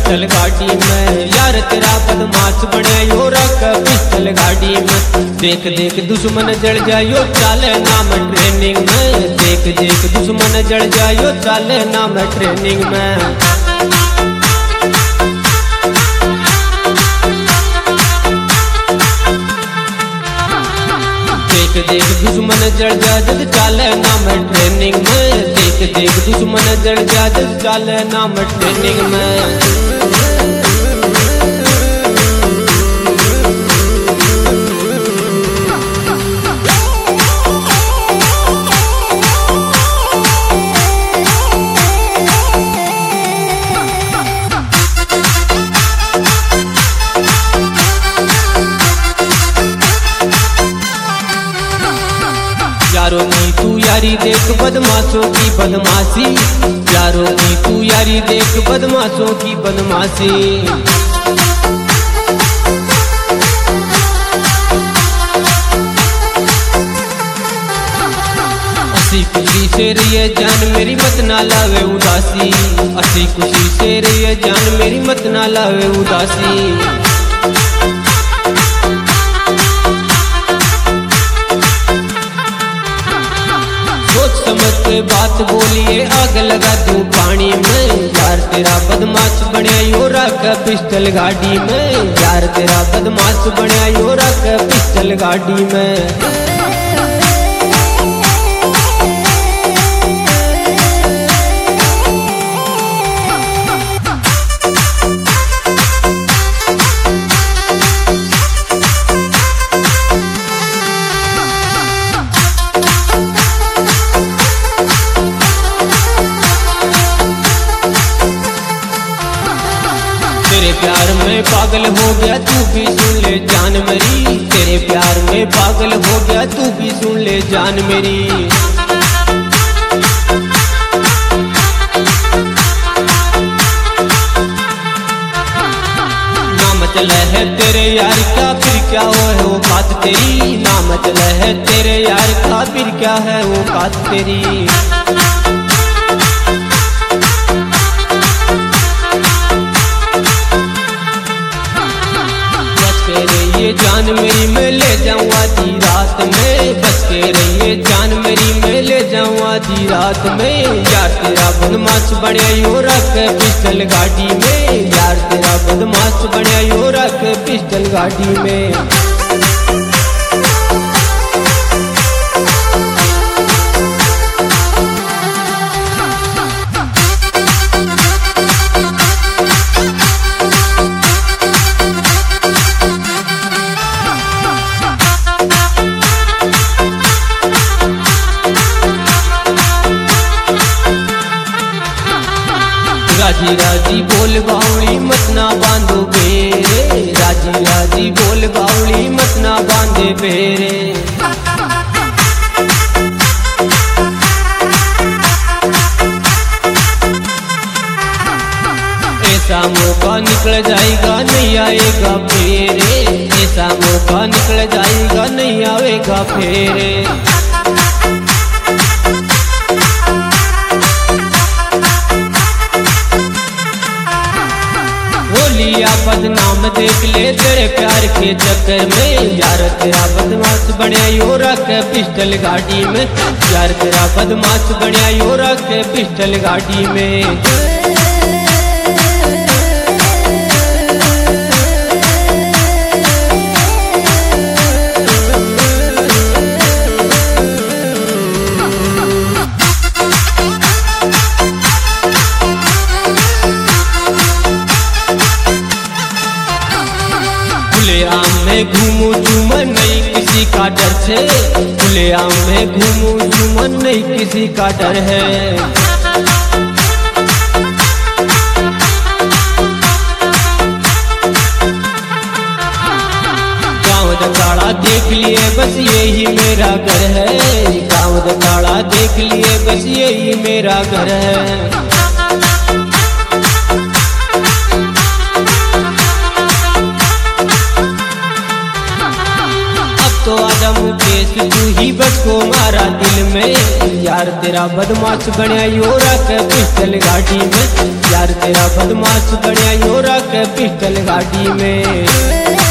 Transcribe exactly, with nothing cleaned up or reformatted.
Pistol गाड़ी में। यार तेरा बदमाश बने यो रख पिस्टल गाड़ी में। देख देख दुश्मन जड़ जायो चाले नाम ट्रेनिंग में। देख देख दुश्मन जड़ जायो चाले नाम ट्रेनिंग में। देख देख दुश्मन जड़ जा जद चाले नाम ट्रेनिंग में। देख देख दुश्मन जड़ जा जद चाले नाम ट्रेनिंग में। यारों की तू यारी देख बदमाशों की बदमाशी। यारों की तू यारी देख बदमाशों की बदमाशी। हंसी खुशी से रहिए जान मेरी मत ना लावे उदासी। हंसी खुशी से रहिए जान मेरी मत ना लावे उदासी। समझ के बात बोलिए आग लगा दूं पानी में। यार तेरा बदमाश बने यो रख पिस्टल गाड़ी में। यार तेरा बदमाश बने यो रख पिस्टल गाड़ी में। तेरे प्यार में पागल हो गया तू भी सुन ले जान मेरी। तेरे प्यार में पागल हो गया तू भी सुन ले जान मेरी। नाम चला है तेरे यार का फिर क्या हो है वो बात तेरी। नाम चला है तेरे यार का फिर क्या है वो बात तेरी। रहिए जान मेरी मैं ले जाऊँ आधी रात में। बच के रहिए जान मेरी मैं ले जाऊँ आधी रात में। यार तेरा बदमाश बने यो रख पिस्टल गाड़ी में। यार तेरा बदमाश बने यो रख पिस्टल गाड़ी में। राजी राजी बोल बावली मत ना बांधो बेरे। राजी राजी बोल बावली मत ना बांधे बेरे। ऐसा मौका निकल जाएगा नहीं आएगा फेरे। ऐसा मौका निकल जाएगा नहीं आएगा फेरे। लिया बदनाम देख ले तेरे प्यार के चक्कर में। यार तेरा बदमाश बने यो रख पिस्टल गाड़ी में। यार तेरा बदमाश बने यो रख पिस्टल गाड़ी में। खुलेआम में घूमू चुमन नहीं किसी का डर से। खुलेआम में घूमू चुमन नहीं किसी का डर है। गाँव दकाड़ा देख लिए बस यही मेरा घर है। गाँव दकाड़ा देख लिए बस यही मेरा घर है। तो आजा मुकेश तू ही बसो मारा दिल में। यार तेरा बदमाश बनया यो रख पिस्टल गाड़ी में। यार तेरा बदमाश बनया यो रख पिस्टल गाड़ी में।